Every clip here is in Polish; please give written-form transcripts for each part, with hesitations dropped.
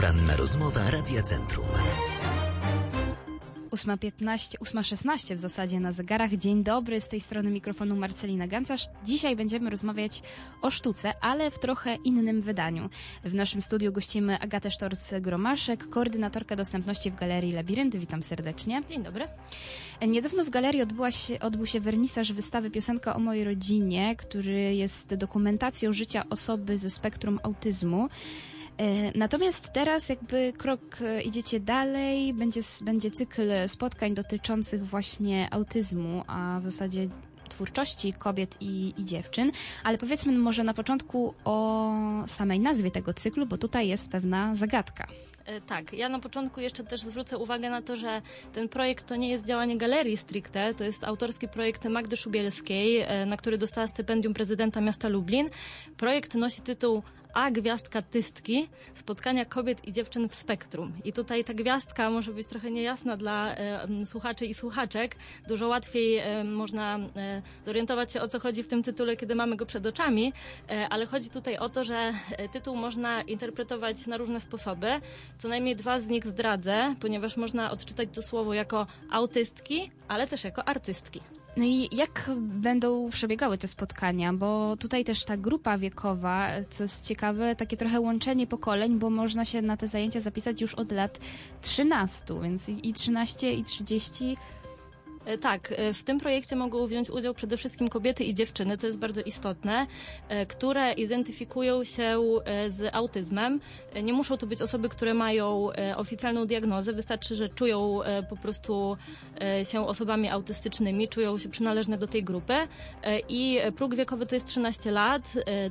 Poranna rozmowa Radia Centrum. 8:15, 8:16 w zasadzie na zegarach. Dzień dobry, z tej strony mikrofonu Marcelina Gancarz. Dzisiaj będziemy rozmawiać o sztuce, ale w trochę innym wydaniu. W naszym studiu gościmy Agatę Sztorc-Gromaszek, koordynatorkę dostępności w Galerii Labirynt. Witam serdecznie. Dzień dobry. Niedawno w galerii odbył się wernisaż wystawy Piosenka o mojej rodzinie, który jest dokumentacją życia osoby ze spektrum autyzmu. Natomiast teraz jakby krok idziecie dalej, będzie cykl spotkań dotyczących właśnie autyzmu, a w zasadzie twórczości kobiet i dziewczyn. Ale powiedzmy może na początku o samej nazwie tego cyklu, bo tutaj jest pewna zagadka. Tak, ja na początku jeszcze też zwrócę uwagę na to, że ten projekt to nie jest działanie galerii stricte, to jest autorski projekt Magdy Szubielskiej, na który dostała stypendium prezydenta miasta Lublin. Projekt nosi tytuł A gwiazdka tystki, spotkania kobiet i dziewczyn w spektrum. I tutaj ta gwiazdka może być trochę niejasna dla słuchaczy i słuchaczek. Dużo łatwiej można zorientować się, o co chodzi w tym tytule, kiedy mamy go przed oczami, ale chodzi tutaj o to, że tytuł można interpretować na różne sposoby. Co najmniej dwa z nich zdradzę, ponieważ można odczytać to słowo jako autystki, ale też jako artystki. No i jak będą przebiegały te spotkania? Bo tutaj też ta grupa wiekowa, co jest ciekawe, takie trochę łączenie pokoleń, bo można się na te zajęcia zapisać już od lat 13, więc i 13, i 30... Tak, w tym projekcie mogą wziąć udział przede wszystkim kobiety i dziewczyny, to jest bardzo istotne, które identyfikują się z autyzmem. Nie muszą to być osoby, które mają oficjalną diagnozę, wystarczy, że czują po prostu się osobami autystycznymi, czują się przynależne do tej grupy i próg wiekowy to jest 13 lat.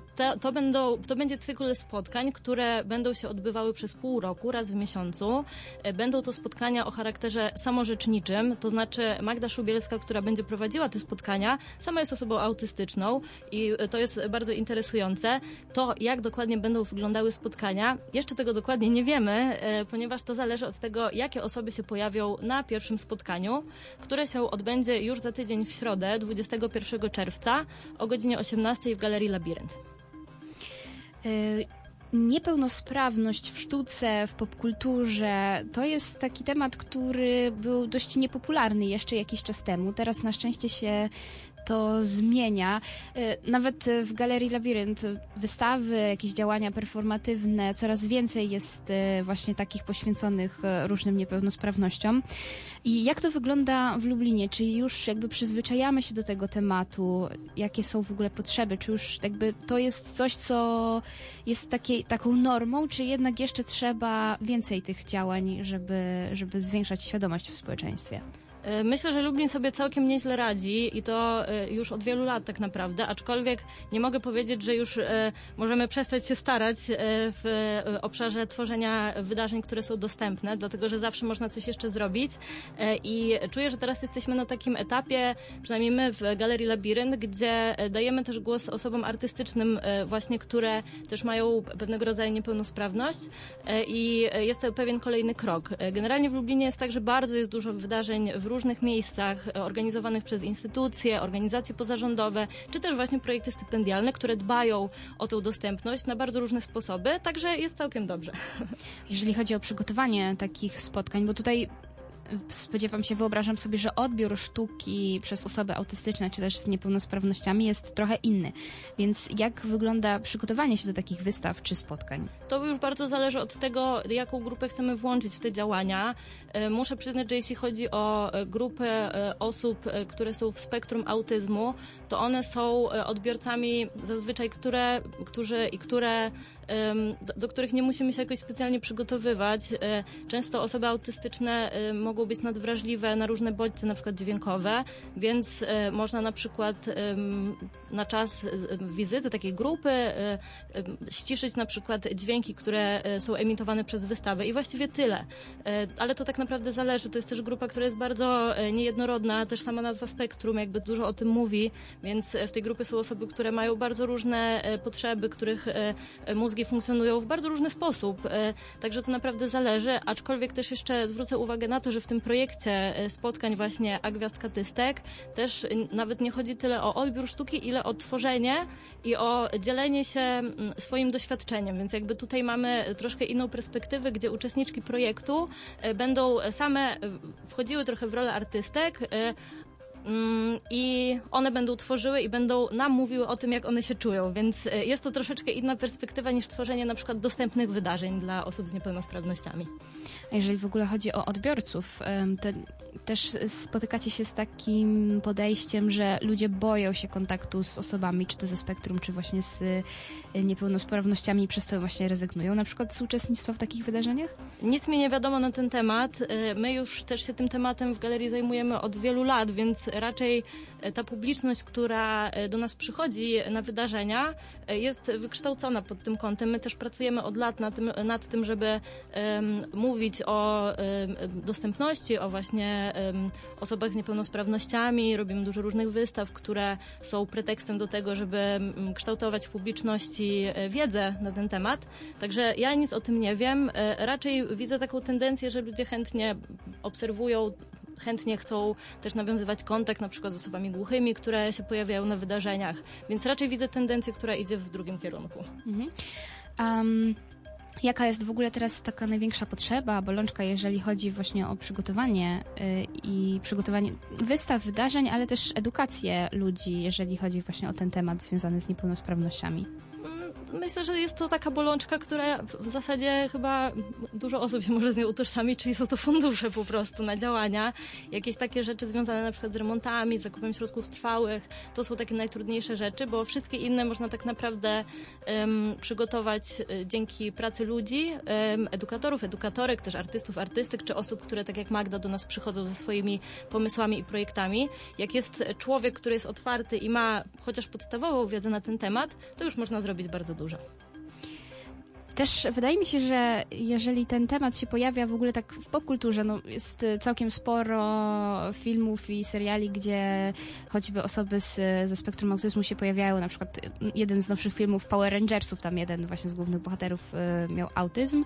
To będzie cykl spotkań, które będą się odbywały przez pół roku, raz w miesiącu. Będą to spotkania o charakterze samorzeczniczym, to znaczy Magda Szubielska, która będzie prowadziła te spotkania, sama jest osobą autystyczną i to jest bardzo interesujące. To, jak dokładnie będą wyglądały spotkania, jeszcze tego dokładnie nie wiemy, ponieważ to zależy od tego, jakie osoby się pojawią na pierwszym spotkaniu, które się odbędzie już za tydzień w środę, 21 czerwca o godzinie 18 w Galerii Labirynt. Niepełnosprawność w sztuce, w popkulturze, to jest taki temat, który był dość niepopularny jeszcze jakiś czas temu. Teraz na szczęście się to zmienia. Nawet w Galerii Labirynt wystawy, jakieś działania performatywne, coraz więcej jest właśnie takich poświęconych różnym niepełnosprawnościom. I jak to wygląda w Lublinie? Czy już jakby przyzwyczajamy się do tego tematu? Jakie są w ogóle potrzeby? Czy już jakby to jest coś, co jest taką normą, czy jednak jeszcze trzeba więcej tych działań, żeby zwiększać świadomość w społeczeństwie? Myślę, że Lublin sobie całkiem nieźle radzi i to już od wielu lat tak naprawdę, aczkolwiek nie mogę powiedzieć, że już możemy przestać się starać w obszarze tworzenia wydarzeń, które są dostępne, dlatego że zawsze można coś jeszcze zrobić i czuję, że teraz jesteśmy na takim etapie, przynajmniej my w Galerii Labirynt, gdzie dajemy też głos osobom artystycznym właśnie, które też mają pewnego rodzaju niepełnosprawność i jest to pewien kolejny krok. Generalnie w Lublinie jest tak, że bardzo jest dużo wydarzeń w różnych miejscach organizowanych przez instytucje, organizacje pozarządowe, czy też właśnie projekty stypendialne, które dbają o tę dostępność na bardzo różne sposoby, także jest całkiem dobrze. Jeżeli chodzi o przygotowanie takich spotkań, bo tutaj wyobrażam sobie, że odbiór sztuki przez osoby autystyczne, czy też z niepełnosprawnościami jest trochę inny. Więc jak wygląda przygotowanie się do takich wystaw czy spotkań? To już bardzo zależy od tego, jaką grupę chcemy włączyć w te działania. Muszę przyznać, że jeśli chodzi o grupę osób, które są w spektrum autyzmu, to one są odbiorcami zazwyczaj, do których nie musimy się jakoś specjalnie przygotowywać. Często osoby autystyczne mogą być nadwrażliwe na różne bodźce, na przykład dźwiękowe, więc można na przykład na czas wizyty takiej grupy ściszyć na przykład dźwięki, które są emitowane przez wystawę i właściwie tyle. Ale to tak naprawdę zależy. To jest też grupa, która jest bardzo niejednorodna, też sama nazwa spektrum jakby dużo o tym mówi, więc w tej grupie są osoby, które mają bardzo różne potrzeby, których mózg mózgi funkcjonują w bardzo różny sposób. Także to naprawdę zależy, aczkolwiek też jeszcze zwrócę uwagę na to, że w tym projekcie spotkań właśnie A Gwiazdka Tystek też nawet nie chodzi tyle o odbiór sztuki, ile o tworzenie i o dzielenie się swoim doświadczeniem, więc jakby tutaj mamy troszkę inną perspektywę, gdzie uczestniczki projektu będą same wchodziły trochę w rolę artystek, i one będą tworzyły i będą nam mówiły o tym, jak one się czują, więc jest to troszeczkę inna perspektywa niż tworzenie na przykład dostępnych wydarzeń dla osób z niepełnosprawnościami. A jeżeli w ogóle chodzi o odbiorców, to też spotykacie się z takim podejściem, że ludzie boją się kontaktu z osobami, czy to ze spektrum, czy właśnie z niepełnosprawnościami i przez to właśnie rezygnują, na przykład z uczestnictwa w takich wydarzeniach? Nic mi nie wiadomo na ten temat. My już też się tym tematem w galerii zajmujemy od wielu lat, więc raczej ta publiczność, która do nas przychodzi na wydarzenia, jest wykształcona pod tym kątem. My też pracujemy od lat nad tym, żeby mówić o dostępności, o właśnie osobach z niepełnosprawnościami. Robimy dużo różnych wystaw, które są pretekstem do tego, żeby kształtować w publiczności wiedzę na ten temat. Także ja nic o tym nie wiem. Raczej widzę taką tendencję, że ludzie chętnie obserwują, chętnie chcą też nawiązywać kontakt na przykład z osobami głuchymi, które się pojawiają na wydarzeniach, więc raczej widzę tendencję, która idzie w drugim kierunku. Jaka jest w ogóle teraz taka największa potrzeba, bolączka, jeżeli chodzi właśnie o przygotowanie i przygotowanie wystaw, wydarzeń, ale też edukację ludzi, jeżeli chodzi właśnie o ten temat związany z niepełnosprawnościami? Myślę, że jest to taka bolączka, która w zasadzie chyba dużo osób się może z nią utożsamić, czyli są to fundusze po prostu na działania. Jakieś takie rzeczy związane na przykład z remontami, z zakupem środków trwałych, to są takie najtrudniejsze rzeczy, bo wszystkie inne można tak naprawdę przygotować dzięki pracy ludzi, edukatorów, edukatorek, też artystów, artystek, czy osób, które tak jak Magda do nas przychodzą ze swoimi pomysłami i projektami. Jak jest człowiek, który jest otwarty i ma chociaż podstawową wiedzę na ten temat, to już można zrobić bardzo dużo. Też wydaje mi się, że jeżeli ten temat się pojawia w ogóle tak w popkulturze, no jest całkiem sporo filmów i seriali, gdzie choćby osoby ze spektrum autyzmu się pojawiają. Na przykład jeden z nowszych filmów Power Rangersów, tam jeden właśnie z głównych bohaterów miał autyzm.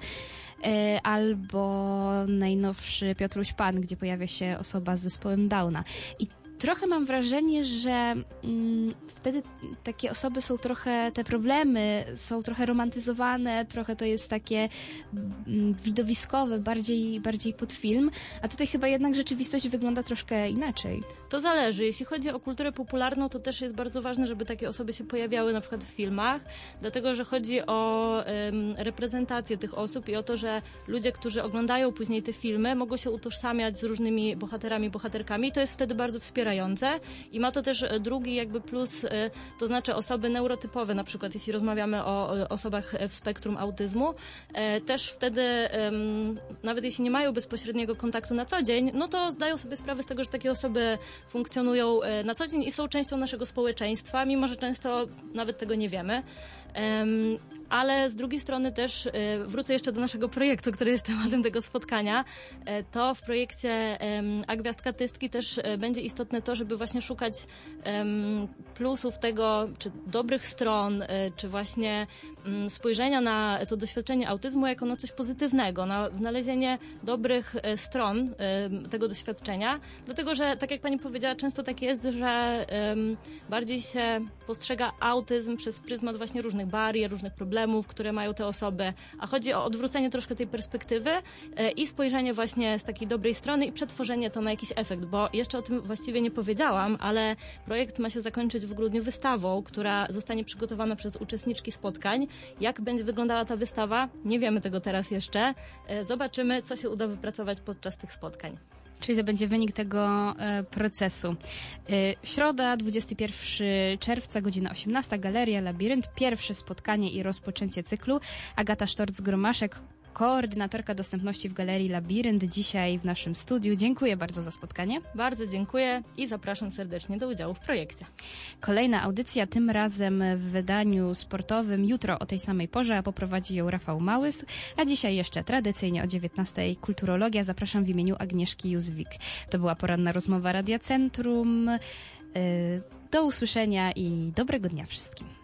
Albo najnowszy Piotruś Pan, gdzie pojawia się osoba z zespołem Downa. I trochę mam wrażenie, że wtedy takie osoby są trochę, te problemy są trochę romantyzowane, trochę to jest takie widowiskowe, bardziej pod film, a tutaj chyba jednak rzeczywistość wygląda troszkę inaczej. To zależy. Jeśli chodzi o kulturę popularną, to też jest bardzo ważne, żeby takie osoby się pojawiały na przykład w filmach, dlatego że chodzi o reprezentację tych osób i o to, że ludzie, którzy oglądają później te filmy, mogą się utożsamiać z różnymi bohaterami, bohaterkami i to jest wtedy bardzo wspierające i ma to też drugi jakby plus, to znaczy osoby neurotypowe, na przykład jeśli rozmawiamy o osobach w spektrum autyzmu, też wtedy nawet jeśli nie mają bezpośredniego kontaktu na co dzień, no to zdają sobie sprawę z tego, że takie osoby funkcjonują na co dzień i są częścią naszego społeczeństwa, mimo że często nawet tego nie wiemy. Ale z drugiej strony też wrócę jeszcze do naszego projektu, który jest tematem tego spotkania. To w projekcie A Gwiazdka Tystki też będzie istotne to, żeby właśnie szukać plusów tego, czy dobrych stron, czy właśnie spojrzenia na to doświadczenie autyzmu jako na coś pozytywnego, na znalezienie dobrych stron tego doświadczenia. Dlatego, że tak jak pani powiedziała, często tak jest, że bardziej się postrzega autyzm przez pryzmat właśnie różnych barier, różnych problemów, które mają te osoby, a chodzi o odwrócenie troszkę tej perspektywy i spojrzenie właśnie z takiej dobrej strony i przetworzenie to na jakiś efekt, bo jeszcze o tym właściwie nie powiedziałam, ale projekt ma się zakończyć w grudniu wystawą, która zostanie przygotowana przez uczestniczki spotkań. Jak będzie wyglądała ta wystawa? Nie wiemy tego teraz jeszcze. Zobaczymy, co się uda wypracować podczas tych spotkań. Czyli to będzie wynik tego procesu. Środa, 21 czerwca, godzina 18, Galeria Labirynt. Pierwsze spotkanie i rozpoczęcie cyklu. Agata Sztorc-Gromaszek, koordynatorka dostępności w Galerii Labirynt, dzisiaj w naszym studiu. Dziękuję bardzo za spotkanie. Bardzo dziękuję i zapraszam serdecznie do udziału w projekcie. Kolejna audycja, tym razem w wydaniu sportowym, jutro o tej samej porze, a poprowadzi ją Rafał Małys, a dzisiaj jeszcze tradycyjnie o 19:00 Kulturologia. Zapraszam w imieniu Agnieszki Józwik. To była poranna rozmowa Radia Centrum. Do usłyszenia i dobrego dnia wszystkim.